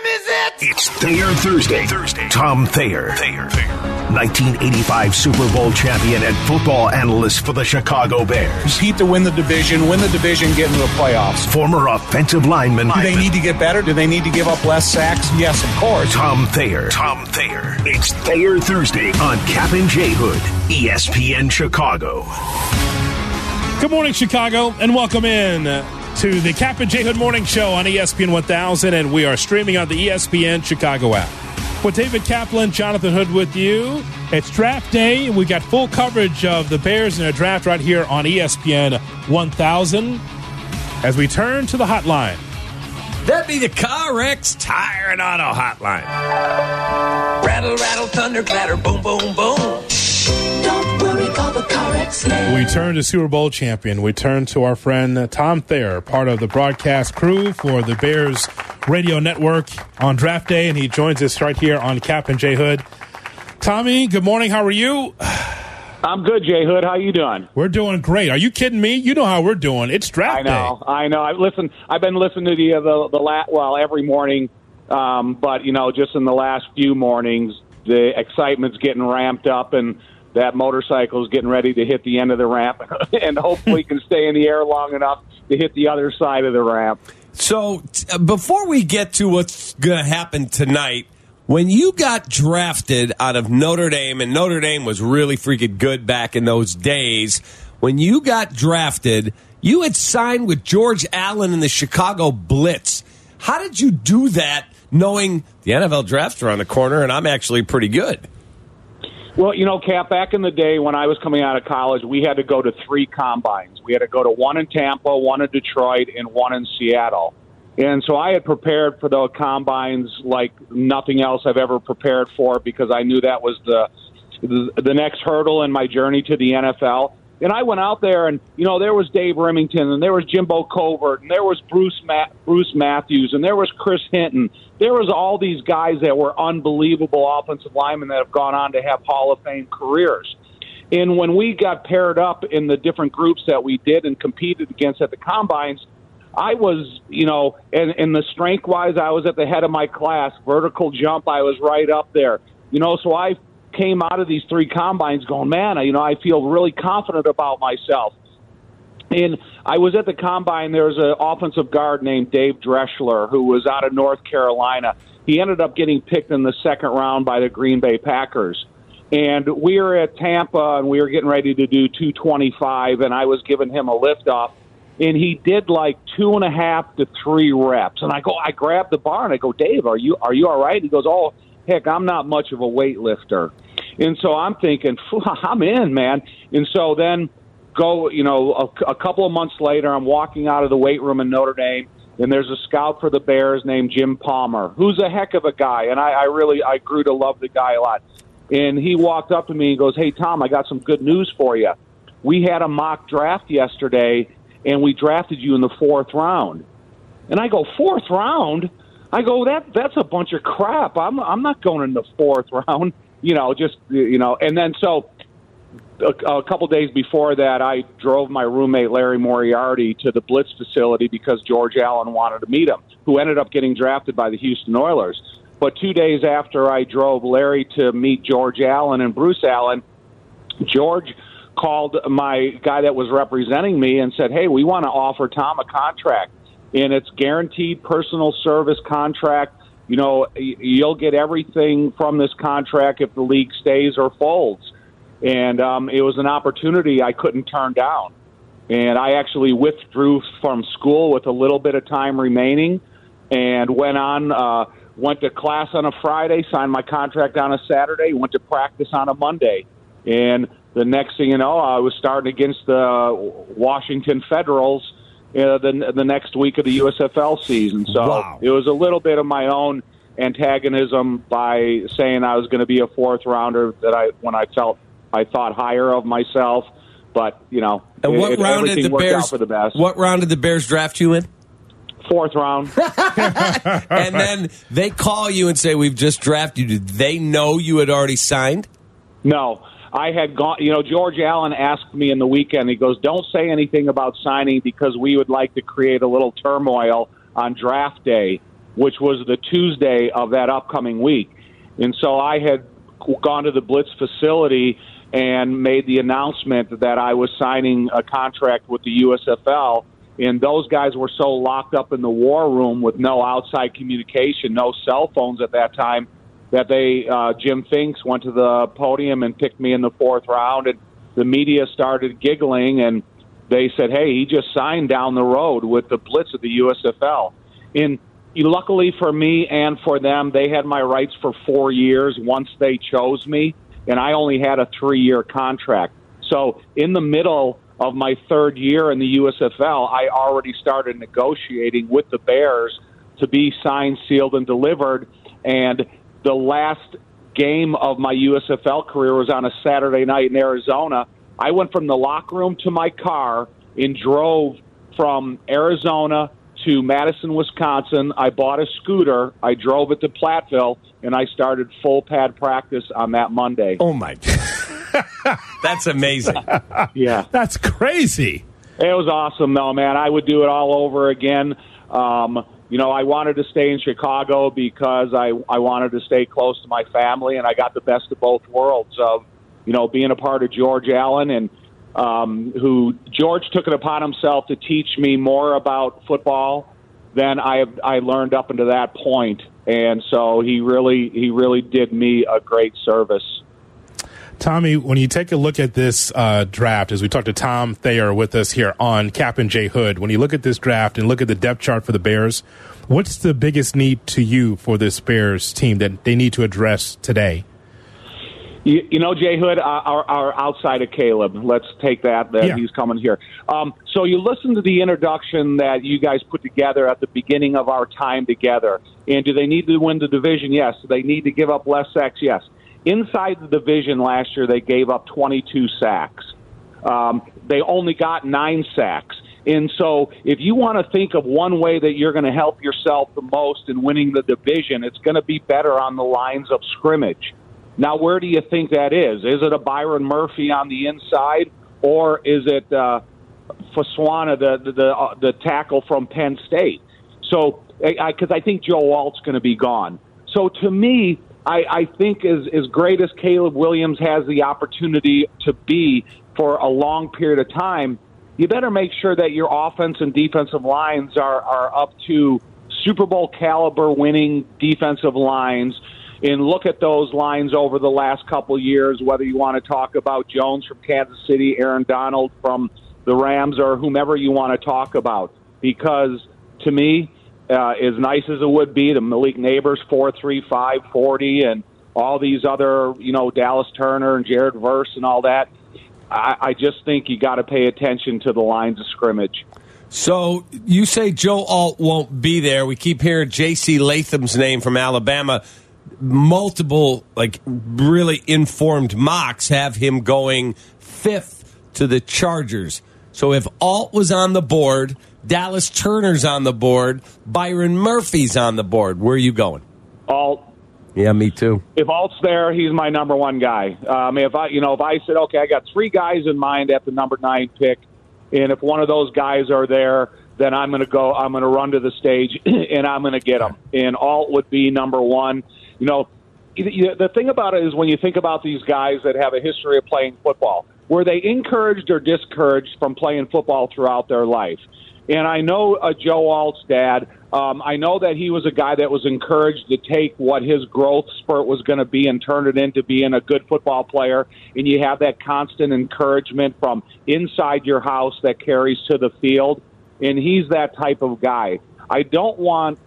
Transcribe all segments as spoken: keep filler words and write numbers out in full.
is it? It's Thayer Thursday. Thursday. Tom Thayer. Thayer. nineteen eighty-five Super Bowl champion and football analyst for the Chicago Bears. Compete to win the division, win the division, get into the playoffs. Former offensive lineman. Do they need to get better? Do they need to give up less sacks? Yes, of course. Tom Thayer. Tom Thayer. It's Thayer Thursday on Cap and J Hood, E S P N Chicago. Good morning, Chicago, and welcome in to the Cap and J Hood Morning Show on E S P N one thousand, and we are streaming on the E S P N Chicago app. With David Kaplan, Jonathan Hood with you. It's draft day, and we got full coverage of the Bears in a draft right here on E S P N one thousand. As we turn to the hotline. That'd be the CarX Tire and Auto Hotline. Rattle, rattle, thunder, clatter, boom, boom, boom. Don't worry, call the CarX name. We turn to Super Bowl champion. We turn to our friend Tom Thayer, part of the broadcast crew for the Bears Radio Network on draft day, and he joins us right here on Cap and J Hood. Tommy, good morning. How are you? I'm good, J Hood. How you doing? We're doing great. Are you kidding me? You know how we're doing. It's draft I know. day. I know. I listen. I've been listening to the the, the lat well every morning, um, but you know, just in the last few mornings, the excitement's getting ramped up, and that motorcycle's getting ready to hit the end of the ramp, and hopefully can stay in the air long enough to hit the other side of the ramp. So t- before we get to what's going to happen tonight, when you got drafted out of Notre Dame, and Notre Dame was really freaking good back in those days, when you got drafted, you had signed with George Allen in the Chicago Blitz. How did you do that knowing the N F L draft's around the corner and I'm actually pretty good? Well, you know, Cap, back in the day when I was coming out of college, we had to go to three combines. We had to go to one in Tampa, one in Detroit, and one in Seattle. And so I had prepared for those combines like nothing else I've ever prepared for, because I knew that was the the, the next hurdle in my journey to the N F L. And I went out there, and, you know, there was Dave Remington, and there was Jimbo Covert, and there was Bruce Ma- Bruce Matthews, and there was Chris Hinton. There was all these guys that were unbelievable offensive linemen that have gone on to have Hall of Fame careers. And when we got paired up in the different groups that we did and competed against at the combines, I was, you know, and, and the strength-wise, I was at the head of my class. Vertical jump, I was right up there. You know, so I came out of these three combines going, man, you know, I feel really confident about myself. And I was at the combine. There was an offensive guard named Dave Dreschler who was out of North Carolina. He ended up getting picked in the second round by the Green Bay Packers. And we were at Tampa, and we were getting ready to do two twenty-five, and I was giving him a lift-off. And he did like two and a half to three reps. And I go, I grabbed the bar, and I go, Dave, are you are you all right? He goes, oh, heck, I'm not much of a weightlifter. And so I'm thinking, I'm in, man. And so then go, you know, a, a couple of months later, I'm walking out of the weight room in Notre Dame, and there's a scout for the Bears named Jim Palmer, who's a heck of a guy. And I, I really, I grew to love the guy a lot. And he walked up to me and goes, hey, Tom, I got some good news for you. We had a mock draft yesterday, and we drafted you in the fourth round. And I go, fourth round? I go, that that's a bunch of crap. I'm I'm not going in the fourth round. You know, just, you know, and then so a, a couple days before that, I drove my roommate Larry Moriarty to the Blitz facility because George Allen wanted to meet him, who ended up getting drafted by the Houston Oilers. But two days after I drove Larry to meet George Allen and Bruce Allen, George called my guy that was representing me and said, hey, we want to offer Tom a contract, and it's guaranteed personal service contract. You know, you'll get everything from this contract if the league stays or folds. And um, it was an opportunity I couldn't turn down. And I actually withdrew from school with a little bit of time remaining and went on, uh, went to class on a Friday, signed my contract on a Saturday, went to practice on a Monday. And the next thing you know, I was starting against the Washington Federals Uh, the the next week of the U S F L season. So wow. It was a little bit of my own antagonism by saying I was going to be a fourth rounder that I when I felt I thought higher of myself. But you know, and what it, round everything did the worked Bears? out for the best. What round did the Bears draft you in? Fourth round. And then they call you and say, "We've just drafted you." Did they know you had already signed? No. I had gone, you know, George Allen asked me in the weekend, he goes, don't say anything about signing because we would like to create a little turmoil on draft day. which was the Tuesday of that upcoming week. And so I had gone to the Blitz facility and made the announcement that I was signing a contract with the U S F L. And those guys were so locked up in the war room with no outside communication, no cell phones at that time, that they, uh, Jim Finks went to the podium and picked me in the fourth round. And the media started giggling, and they said, hey, he just signed down the road with the Blitz of the U S F L. And luckily for me and for them, they had my rights for four years once they chose me, and I only had a three-year contract. So in the middle of my third year in the U S F L, I already started negotiating with the Bears to be signed, sealed, and delivered. And the last game of my U S F L career was on a Saturday night in Arizona. I went from the locker room to my car and drove from Arizona to Madison, Wisconsin. I bought a scooter. I drove it to Platteville, and I started full pad practice on that Monday. Oh, my God. That's amazing. Yeah. That's crazy. It was awesome, though, man. I would do it all over again. Um, you know, I wanted to stay in Chicago because I, I wanted to stay close to my family, and I got the best of both worlds of, you know, being a part of George Allen, and um, who George took it upon himself to teach me more about football than I have, I learned up until that point. And so he really he really did me a great service. Tommy, when you take a look at this uh, draft, as we talked to Tom Thayer with us here on Cap and J Hood, when you look at this draft and look at the depth chart for the Bears, what's the biggest need to you for this Bears team that they need to address today? You, you know, J Hood, uh, our, our outside of Caleb. Let's take that. that yeah. He's coming here. Um, so you listen to the introduction that you guys put together at the beginning of our time together. And do they need to win the division? Yes. Do they need to give up less sacks? Yes. Inside the division last year, they gave up twenty-two sacks. Um, they only got nine sacks. And so if you want to think of one way that you're going to help yourself the most in winning the division, it's going to be better on the lines of scrimmage. Now, where do you think that is? Is it a Byron Murphy on the inside, or is it uh, Faswana, the the, the, uh, the tackle from Penn State? So, because I, I think Joe Alt's going to be gone. So, to me, I, I think as, as great as Caleb Williams has the opportunity to be for a long period of time, you better make sure that your offense and defensive lines are, are up to Super Bowl caliber winning defensive lines. And look at those lines over the last couple years, whether you want to talk about Jones from Kansas City, Aaron Donald from the Rams, or whomever you want to talk about. Because to me, uh, as nice as it would be, the Malik Neighbors four three five forty and all these other, you know, Dallas Turner and Jared Verse and all that, I, I just think you got to pay attention to the lines of scrimmage. So you say Joe Alt won't be there. We keep hearing J C Latham's name from Alabama. Multiple, like, really informed mocks have him going fifth to the Chargers. So if Alt was on the board, Dallas Turner's on the board, Byron Murphy's on the board, where are you going? Alt. Yeah, me too. If Alt's there, he's my number one guy. Um, if I, you know, if I said, okay, I got three guys in mind at the number nine pick, and if one of those guys are there, then I'm going to go. I'm going to run to the stage, and I'm going to get them. And Alt would be number one. You know, the thing about it is when you think about these guys that have a history of playing football, were they encouraged or discouraged from playing football throughout their life? And I know uh, Joe Alt's dad. Um, I know that he was a guy that was encouraged to take what his growth spurt was going to be and turn it into being a good football player. And you have that constant encouragement from inside your house that carries to the field. And he's that type of guy. I don't want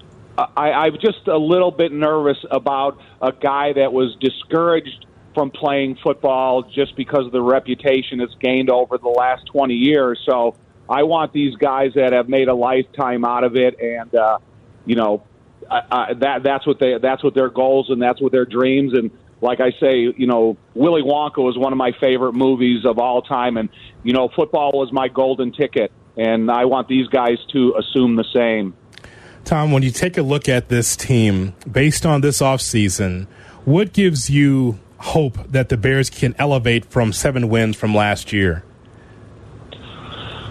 I, I'm just a little bit nervous about a guy that was discouraged from playing football just because of the reputation it's gained over the last twenty years. So I want these guys that have made a lifetime out of it, and uh, you know, I, I, that that's what they that's what their goals and that's what their dreams. And like I say, you know, Willy Wonka was one of my favorite movies of all time, and you know, football was my golden ticket, and I want these guys to assume the same. Tom, when you take a look at this team, based on this offseason, what gives you hope that the Bears can elevate from seven wins from last year? Uh,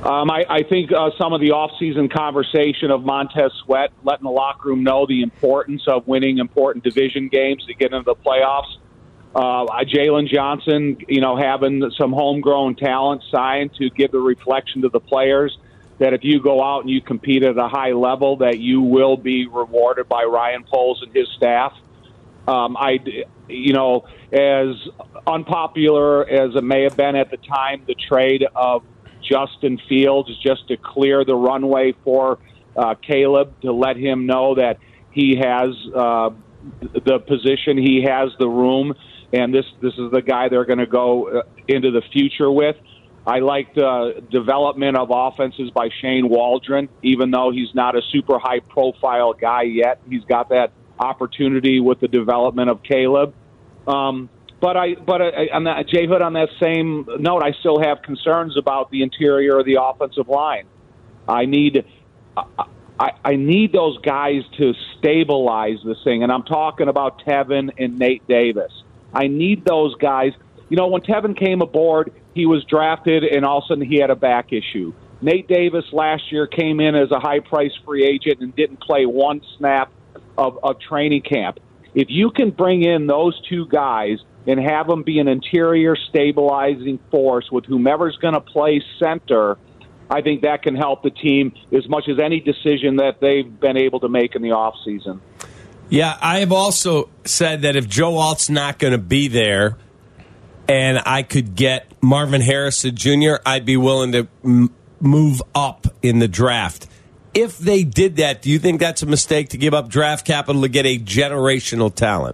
Um, I, I think uh, some of the offseason conversation of Montez Sweat letting the locker room know the importance of winning important division games to get into the playoffs. Uh, Jalen Johnson, you know, having some homegrown talent signed to give the reflection to the players that if you go out and you compete at a high level, that you will be rewarded by Ryan Poles and his staff. Um, I, you know, as unpopular as it may have been at the time, the trade of Justin Fields just to clear the runway for uh, Caleb, to let him know that he has uh, the position, he has the room, and this this is the guy they're going to go into the future with. I like the development of offenses by Shane Waldron, even though he's not a super high-profile guy yet. He's got that opportunity with the development of Caleb. Um, but I, but I, on that, Jay Hood, on that same note, I still have concerns about the interior of the offensive line. I need, I, I need those guys to stabilize this thing, and I'm talking about Tevin and Nate Davis. I need those guys. You know, when Tevin came aboard, he was drafted, and all of a sudden he had a back issue. Nate Davis last year came in as a high-price free agent and didn't play one snap of, of training camp. If you can bring in those two guys and have them be an interior stabilizing force with whomever's going to play center, I think that can help the team as much as any decision that they've been able to make in the offseason. Yeah, I have also said that if Joe Alt's not going to be there and I could get Marvin Harrison Junior, I'd be willing to m- move up in the draft. If they did that, do you think that's a mistake to give up draft capital to get a generational talent?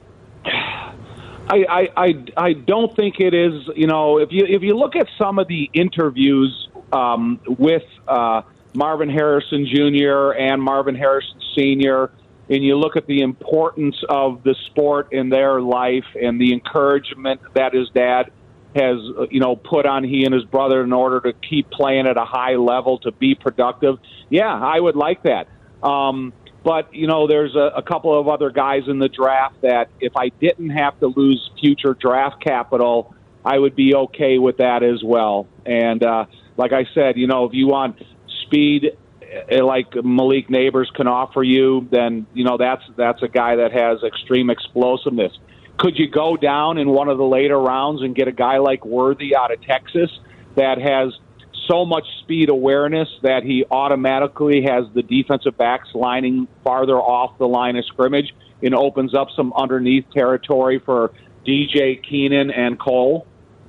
I, I, I, I don't think it is. You know, if you if you look at some of the interviews um, with uh, Marvin Harrison Junior and Marvin Harrison Senior, and you look at the importance of the sport in their life and the encouragement that his dad has, you know, put on he and his brother in order to keep playing at a high level, to be productive, yeah, I would like that. Um, but, you know, there's a, a couple of other guys in the draft that if I didn't have to lose future draft capital, I would be okay with that as well. And uh, like I said, you know, if you want speed like Malik Neighbors can offer you, then, you know, that's that's a guy that has extreme explosiveness. Could you go down in one of the later rounds and get a guy like Worthy out of Texas that has so much speed awareness that he automatically has the defensive backs lining farther off the line of scrimmage and opens up some underneath territory for D J Keenan and Cole?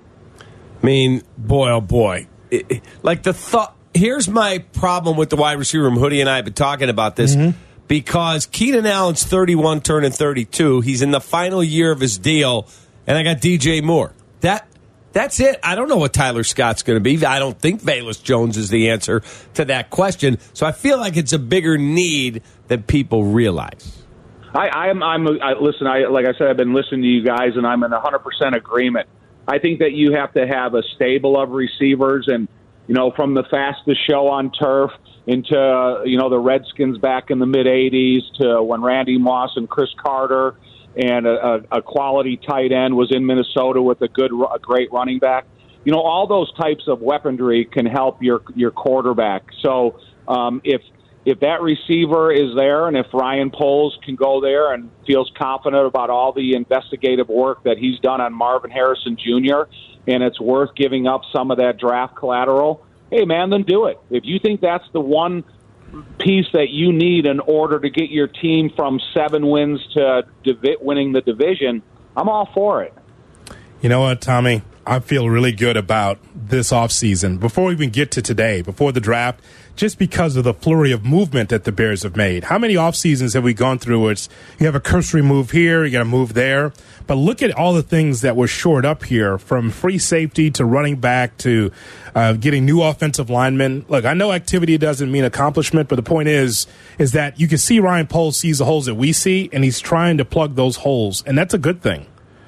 I mean, boy, oh boy. It, it, like the thought. Here's my problem with the wide receiver room. Hoodie and I have been talking about this mm-hmm. because Keenan Allen's thirty-one, turning thirty-two. He's in the final year of his deal, and I got D J Moore. That That's it. I don't know what Tyler Scott's going to be. I don't think Velus Jones is the answer to that question. So I feel like it's a bigger need than people realize. I, I'm, I'm, I, listen, I, like I said, I've been listening to you guys, and I'm in one hundred percent agreement. I think that you have to have a stable of receivers, and you know, from the fastest show on turf into, uh, you know, the Redskins back in the mid-eighties to when Randy Moss and Chris Carter and a, a quality tight end was in Minnesota with a good, a great running back. You know, all those types of weaponry can help your your quarterback. So um, if if that receiver is there and if Ryan Poles can go there and feels confident about all the investigative work that he's done on Marvin Harrison Junior, and it's worth giving up some of that draft collateral, hey, man, then do it. If you think that's the one piece that you need in order to get your team from seven wins to divi- winning the division, I'm all for it. You know what, Tommy? I feel really good about this offseason. Before we even get to today, before the draft, just because of the flurry of movement that the Bears have made. How many off seasons have we gone through? It's you have a cursory move here, you got a move there. But look at all the things that were shored up here, from free safety to running back to uh, getting new offensive linemen. Look, I know activity doesn't mean accomplishment, but the point is, is that you can see Ryan Poles sees the holes that we see, and he's trying to plug those holes, and that's a good thing.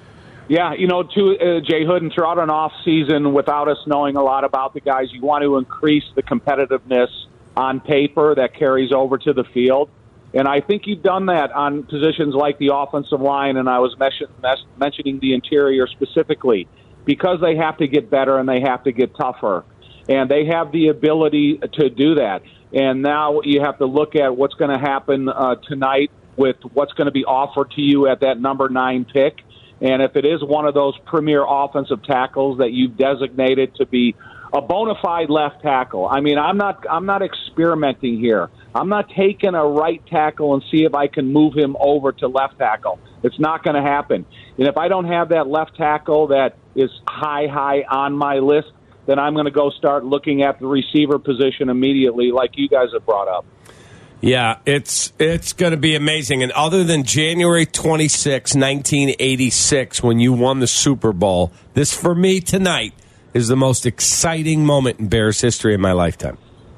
Yeah, you know, to uh, Jay Hood, and throughout an off season, without us knowing a lot about the guys, you want to increase the competitiveness on paper that carries over to the field. And I think you've done that on positions like the offensive line, and I was mes- mes- mentioning the interior specifically, because they have to get better and they have to get tougher. and they have the ability to do that. And now you have to look at what's going to happen uh, tonight with what's going to be offered to you at that number nine pick. And if it is one of those premier offensive tackles that you've designated to be a bona fide left tackle, I mean, I'm not I'm not experimenting here. I'm not taking a right tackle and see if I can move him over to left tackle. It's not going to happen. And if I don't have that left tackle that is high, high on my list, then I'm going to go start looking at the receiver position immediately, like you guys have brought up. Yeah, it's it's going to be amazing. And other than January twenty-sixth, nineteen eighty-six, when you won the Super Bowl, this, for me, tonight, is the most exciting moment in Bears history in my lifetime.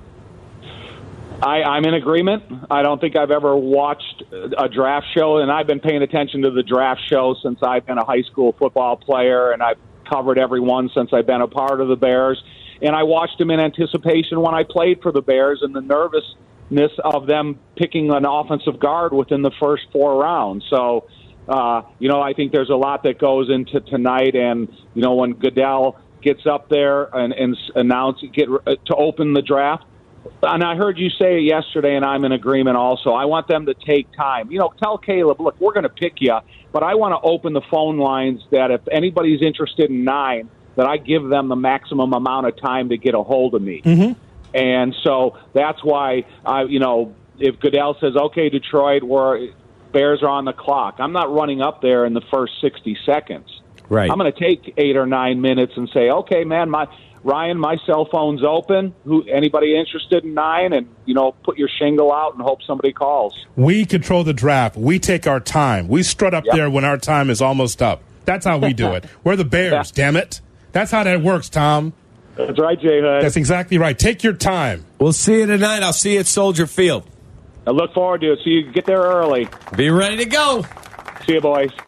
I, I'm in agreement. I don't think I've ever watched a draft show, and I've been paying attention to the draft show since I've been a high school football player, and I've covered every one since I've been a part of the Bears. And I watched them in anticipation when I played for the Bears, and the nervousness of them picking an offensive guard within the first four rounds. So, uh, you know, I think there's a lot that goes into tonight. And, you know, when Goodell gets up there and, and announce get to open the draft, and I heard you say it yesterday, and I'm in agreement also. I want them to take time. You know, tell Caleb, look, we're going to pick you, but I want to open the phone lines that if anybody's interested in nine, that I give them the maximum amount of time to get a hold of me. Mm-hmm. And so that's why, I, you know, if Goodell says, okay, Detroit, we're, Bears are on the clock, I'm not running up there in the first sixty seconds. Right. I'm going to take eight or nine minutes and say, okay, man, my Ryan, my cell phone's open. Who anybody interested in nine? And, you know, put your shingle out and hope somebody calls. We control the draft. We take our time. We strut up Yep. there when our time is almost up. That's how we do it. We're the Bears, Yeah. damn it. That's how that works, Tom. That's right, Jay Hood. That's exactly right. Take your time. We'll see you tonight. I'll see you at Soldier Field. I look forward to it. So you get there early. Be ready to go. See you, boys.